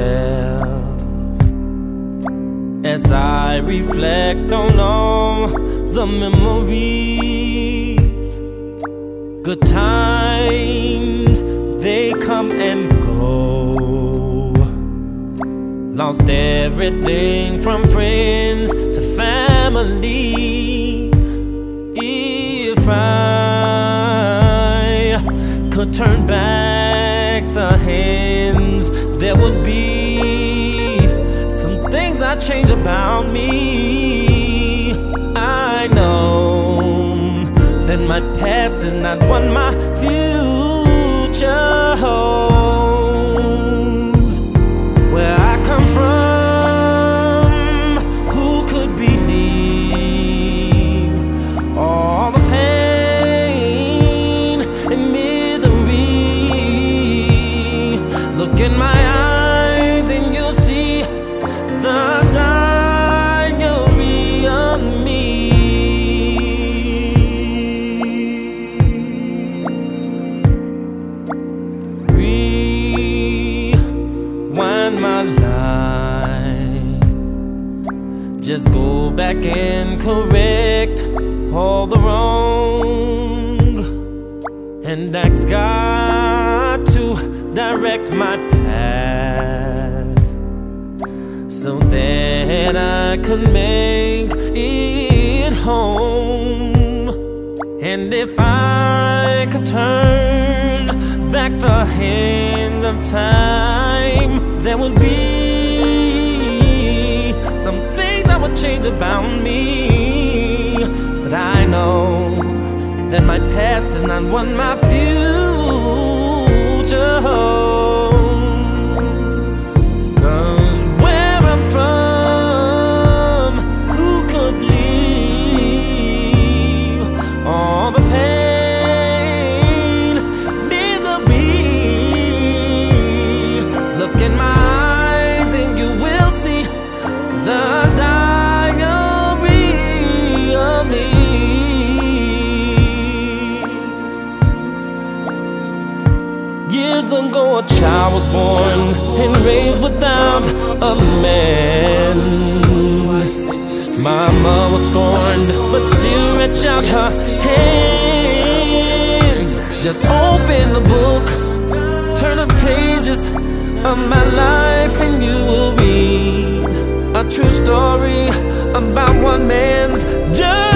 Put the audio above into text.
myself as I reflect on all the memories. Good times, they come and go. Lost everything from friends to family. If I could turn back the hands, there would be some things I'd change about me. I know that my past is not what my future holds. Where I come from, who could believe all the pain and misery? Look in my eyes and you'll see the diary of me. Rewind my life, just go back and correct all the wrong, and ask God to direct my path, so that I could make it home. And if I could turn back the hands of time, there would be some things I would change about me. But I know that my past is not what my future holds. 'Cause where I'm from, who could leave all the pain, misery? Look in my eyes and you will see the diary of me. Years ago a child was born and raised without a man. Mama was scorned but still reached out her hand. Just open the book, turn the pages of my life and you will read a true story about one man's journey.